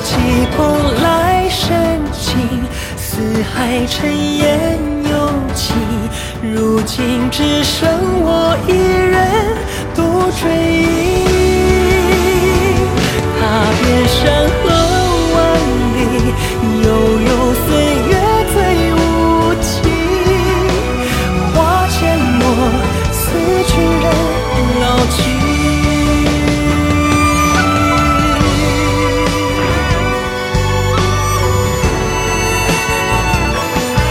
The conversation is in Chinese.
起蓬莱深情，四海尘烟有情，如今只剩我一人独追忆。